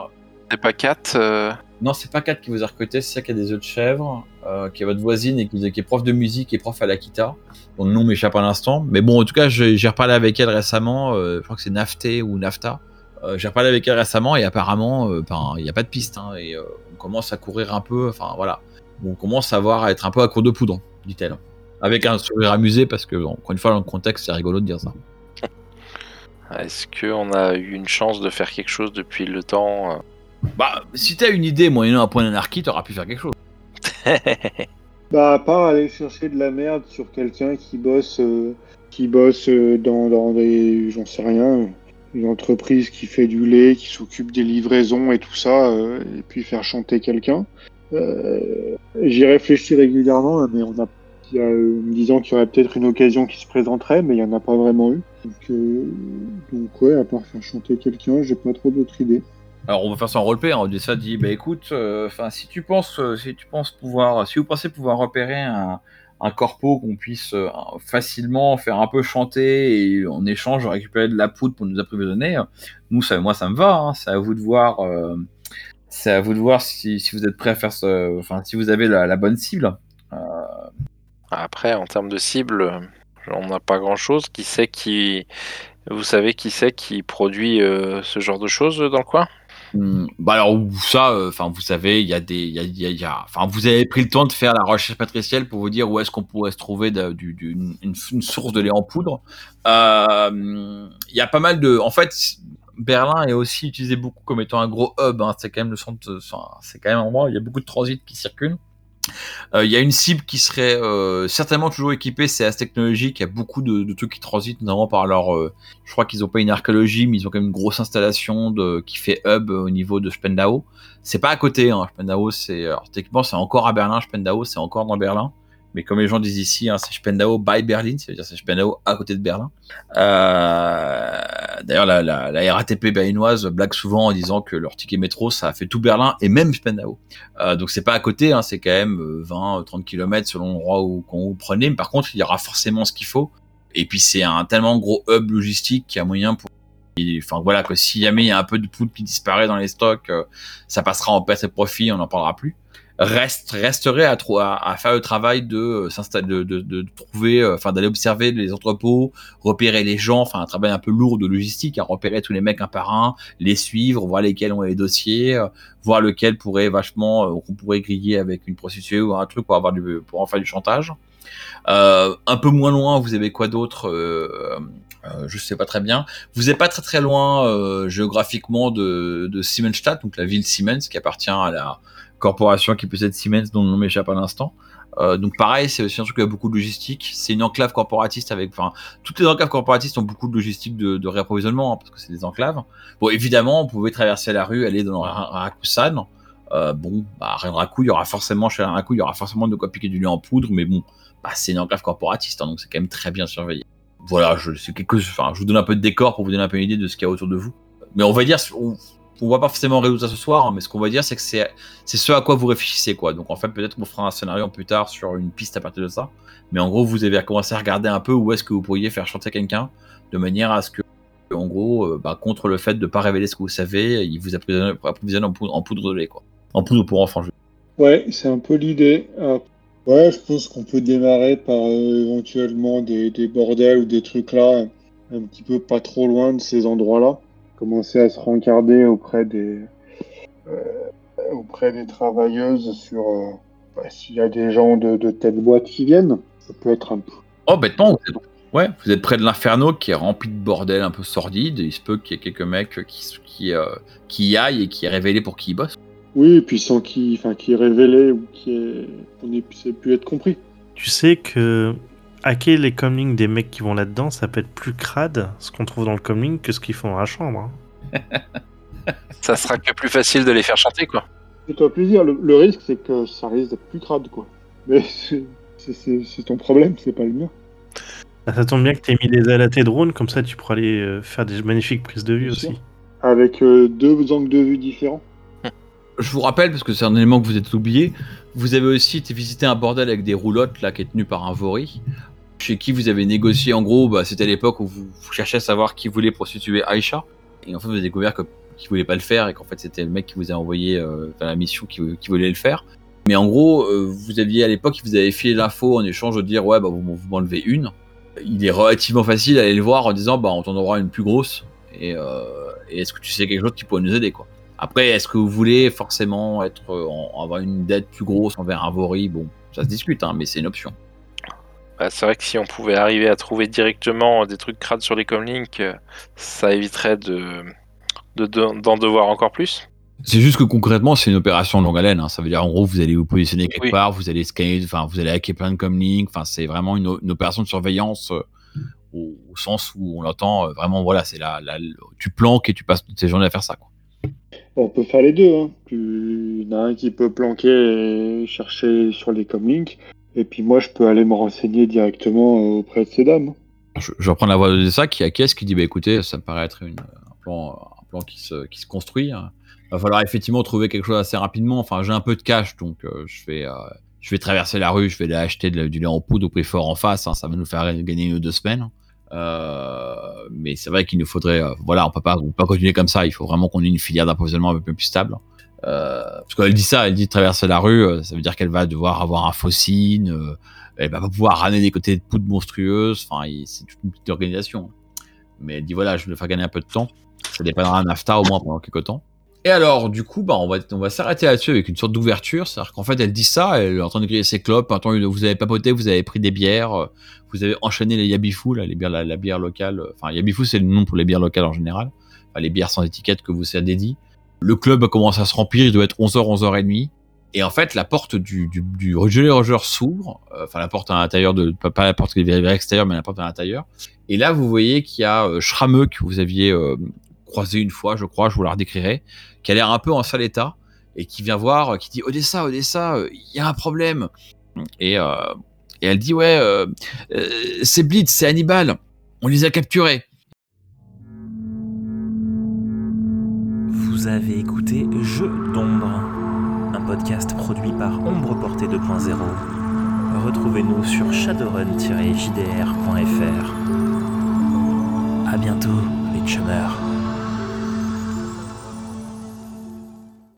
C'est pas Kat euh... Non, c'est pas Kat qui vous a recruté, c'est ça qui a des œufs de chèvre, euh, qui est votre voisine et qui, qui est prof de musique et prof à l'Akita. Dont le nom m'échappe à l'instant. Mais bon, en tout cas, j'ai, j'ai reparlé avec elle récemment. Euh, je crois que c'est Nafté ou Nafta. Euh, j'ai reparlé avec elle récemment et apparemment, il euh, n'y a pas de piste. Hein, et euh, on commence à courir un peu. Enfin, voilà. On commence à voir à être un peu à court de poudre, dit-elle. Avec un sourire amusé parce que, bon, encore une fois, dans le contexte, c'est rigolo de dire ça. Est-ce qu'on a eu une chance de faire quelque chose depuis le temps euh... Bah, si t'as une idée, moyennant un point d'anarchie, t'auras pu faire quelque chose. Bah, à part aller chercher de la merde sur quelqu'un qui bosse, euh, qui bosse euh, dans, dans des, j'en sais rien, une entreprise qui fait du lait, qui s'occupe des livraisons et tout ça, euh, et puis faire chanter quelqu'un. Euh, j'y réfléchis régulièrement, mais on a, il y a, euh, me disant qu'il y aurait peut-être une occasion qui se présenterait, mais il y en a pas vraiment eu. Donc, euh, donc ouais, à part faire chanter quelqu'un, j'ai pas trop d'autres idées. Alors on va faire ça en roleplay, hein. On dit ça, dit bah écoute, enfin euh, si tu penses, euh, si tu penses pouvoir, si vous pensez pouvoir repérer un, un corpo qu'on puisse euh, facilement faire un peu chanter et en échange récupérer de la poudre pour nous approvisionner, nous ça, moi ça me va, hein. C'est à vous de voir, euh, c'est à vous de voir si, si vous êtes prêt à faire ça, enfin si vous avez la, la bonne cible. Euh... Après en termes de cible, on n'a pas grand chose. Qui sait qui, vous savez qui c'est qui produit euh, ce genre de choses dans le coin? Mmh, bah alors ça, enfin euh, vous savez, il y a des, il y a, il y a, y a, enfin vous avez pris le temps de faire la recherche matricielle pour vous dire où est-ce qu'on pourrait se trouver de, du, du, une, une source de lait en poudre. Il euh, y a pas mal de, en fait, Berlin est aussi utilisé beaucoup comme étant un gros hub. Hein, c'est quand même le centre, enfin, c'est quand même un endroit où il y a beaucoup de transits qui circulent. Il euh, y a une cible qui serait euh, certainement toujours équipée, c'est As Technologies, qui a beaucoup de, de trucs qui transitent, notamment par leur... Euh, je crois qu'ils n'ont pas une archéologie, mais ils ont quand même une grosse installation de, qui fait hub au niveau de Spendau. C'est pas à côté, hein, Spendau, c'est... Alors, techniquement, c'est encore à Berlin, Spendau, c'est encore dans Berlin. Mais comme les gens disent ici, hein, c'est Spendau by Berlin, c'est-à-dire c'est Spendau à côté de Berlin. Euh, d'ailleurs, la, la, la R A T P berlinoise blague souvent en disant que leur ticket métro, ça a fait tout Berlin et même Spendau. Euh, donc c'est pas à côté, hein, c'est quand même vingt à trente kilomètres selon l'endroit où qu'on vous prenez. Mais par contre, il y aura forcément ce qu'il faut. Et puis c'est un tellement gros hub logistique qu'il y a moyen pour... Enfin voilà, que si jamais il y a un peu de poudre qui disparaît dans les stocks, euh, ça passera en perte et profit, on n'en parlera plus. Reste, resterait à, à, à faire le travail de s'installer, de, de, de trouver, enfin d'aller observer les entrepôts, repérer les gens, enfin un travail un peu lourd de logistique, à repérer tous les mecs un par un, les suivre, voir lesquels ont les dossiers, voir lequel pourrait vachement, qu'on pourrait griller avec une prostituée ou un truc pour avoir du, pour en faire du chantage. Euh, un peu moins loin, vous avez quoi d'autre? euh, euh, Je sais pas très bien. Vous n'êtes pas très très loin euh, géographiquement de, de Siemensstadt, donc la ville Siemens qui appartient à la corporation qui possède Siemens, dont le nom m'échappe à l'instant. Euh, donc pareil, c'est aussi un truc qui a beaucoup de logistique. C'est une enclave corporatiste avec, enfin, toutes les enclaves corporatistes ont beaucoup de logistique de, de réapprovisionnement, hein, parce que c'est des enclaves. Bon, évidemment, vous pouvez traverser la rue, aller dans Rakusan. Euh, bon, bah, Renraku, il y aura forcément, chez Renraku, il y aura forcément de quoi piquer du lait en poudre, mais bon, bah, c'est une enclave corporatiste, hein, donc c'est quand même très bien surveillé. Voilà, je, c'est quelque, enfin, je vous donne un peu de décor pour vous donner un peu une idée de ce qu'il y a autour de vous. Mais on va dire, on, on va pas forcément résoudre ça ce soir, hein, mais ce qu'on va dire, c'est que c'est, c'est ce à quoi vous réfléchissez, quoi. Donc en fait, peut-être qu'on fera un scénario plus tard sur une piste à partir de ça. Mais en gros, vous avez commencé à regarder un peu où est-ce que vous pourriez faire chanter quelqu'un, de manière à ce que, en gros, euh, bah, contre le fait de pas révéler ce que vous savez, il vous approvisionne, approvisionne en, poudre, en poudre de lait, quoi. En poudre pour enfants. Je... Ouais, c'est un peu l'idée. Alors, ouais, je pense qu'on peut démarrer par euh, éventuellement des, des bordels ou des trucs là, un petit peu pas trop loin de ces endroits-là. Commencer à se rencarder auprès des euh, auprès des travailleuses sur euh, bah, s'il y a des gens de, de telle boîte qui viennent. Ça peut être un peu. Oh, bêtement, vous êtes... Ouais, vous êtes près de l'Inferno qui est rempli de bordel un peu sordide. Il se peut qu'il y ait quelques mecs qui, qui, euh, qui y aillent et qui est révélé pour qui ils bossent. Oui, et puis sans qui, enfin, qui est révélé ou qui est, on ait pu être compris. Tu sais que hacker les comlinks des mecs qui vont là-dedans, ça peut être plus crade ce qu'on trouve dans le comlink que ce qu'ils font dans la chambre. Hein. Ça sera que plus facile de les faire chanter, quoi. Fais-toi plaisir. Le, le risque, c'est que ça risque d'être plus crade, quoi. Mais c'est, c'est, c'est, c'est ton problème, c'est pas le mien. Ah, ça tombe bien que t'aies mis des ailes à tes drones, comme ça tu pourras aller euh, faire des magnifiques prises de vue Bien aussi. sûr. Avec euh, deux angles de vue différents. Je vous rappelle, parce que c'est un élément que vous êtes oublié, vous avez aussi été visiter un bordel avec des roulottes là, qui est tenu par un Vori, chez qui vous avez négocié, en gros, bah, c'était à l'époque où vous, vous cherchiez à savoir qui voulait prostituer Aïcha, et en fait vous avez découvert que qui voulait pas le faire et qu'en fait c'était le mec qui vous a envoyé euh, la mission qui, qui voulait le faire. Mais en gros, euh, vous aviez à l'époque, vous avez filé l'info en échange de dire ouais bah vous, vous m'enlevez une. Il est relativement facile d'aller le voir en disant bah on t'en aura une plus grosse et, euh, et est-ce que tu sais quelque chose qui pourrait nous aider quoi. Après, est-ce que vous voulez forcément être en, avoir une dette plus grosse envers un Vori? Bon, ça se discute, hein, mais c'est une option. Bah, c'est vrai que si on pouvait arriver à trouver directement des trucs crades sur les comlinks, ça éviterait de, de, de d'en devoir encore plus. C'est juste que concrètement, c'est une opération de longue haleine. Hein. Ça veut dire en gros, vous allez vous positionner quelque oui. part, vous allez scanner, enfin, vous allez hacker plein de comlinks. Enfin, c'est vraiment une, une opération de surveillance euh, au, au sens où on l'entend euh, vraiment. Voilà, c'est la, la, tu planques et tu passes toutes ces journées à faire ça, quoi. On peut faire les deux. Hein. Il y en a un qui peut planquer et chercher sur les comlinks, et puis moi, je peux aller me renseigner directement auprès de ces dames. Je, je reprends la voix de ça qui acquiesce, qui dit bah écoutez, ça me paraît être une, un plan, un plan qui se, qui se construit. Hein. Il va falloir effectivement trouver quelque chose assez rapidement. Enfin, j'ai un peu de cash, donc euh, je vais, euh, je vais traverser la rue, je vais aller acheter de, du lait en poudre au prix fort en face. Hein, ça va nous faire gagner une ou deux semaines. Euh, mais c'est vrai qu'il nous faudrait, euh, voilà, on peut pas, on peut pas continuer comme ça. Il faut vraiment qu'on ait une filière d'approvisionnement un peu plus stable. Euh, parce qu'elle dit ça, elle dit traverser la rue, euh, ça veut dire qu'elle va devoir avoir un faucine, euh, elle va pas pouvoir ramener des côtés de poudre monstrueuses. Enfin, il, c'est toute une petite organisation. Mais elle dit voilà, je vais faire gagner un peu de temps. Ça dépendra d'un NAFTA au moins pendant quelques temps. Et alors, du coup, bah, on va, on va s'arrêter là-dessus avec une sorte d'ouverture. C'est-à-dire qu'en fait, elle dit ça, elle est en train de griller ses clopes. Attends, vous avez papoté, vous avez pris des bières, vous avez enchaîné les Yabifou, là, les bières, la, la bière locale. Enfin, Yabifou, c'est le nom pour les bières locales en général. Enfin, les bières sans étiquette que vous s'est dédié. Le club commence à se remplir, il doit être onze heures, onze heures trente. Et en fait, la porte du, du, du Jolly Roger s'ouvre. Enfin, la porte à l'intérieur de, pas, pas la porte qui est vers l'extérieur, mais la porte à l'intérieur. Et là, vous voyez qu'il y a euh, Schrameux que vous aviez euh, croisé une fois, je crois, je vous la redécrirai, qui a l'air un peu en sale état et qui vient voir, qui dit Odessa, Odessa, il euh, y a un problème. Et, euh, et elle dit ouais, euh, euh, c'est Blitz, c'est Hannibal, on les a capturés. Vous avez écouté Jeux d'ombre, un podcast produit par Ombre Portée deux point zéro. Retrouvez-nous sur shadowrun tiret j d r point f r. À bientôt, les chumeurs.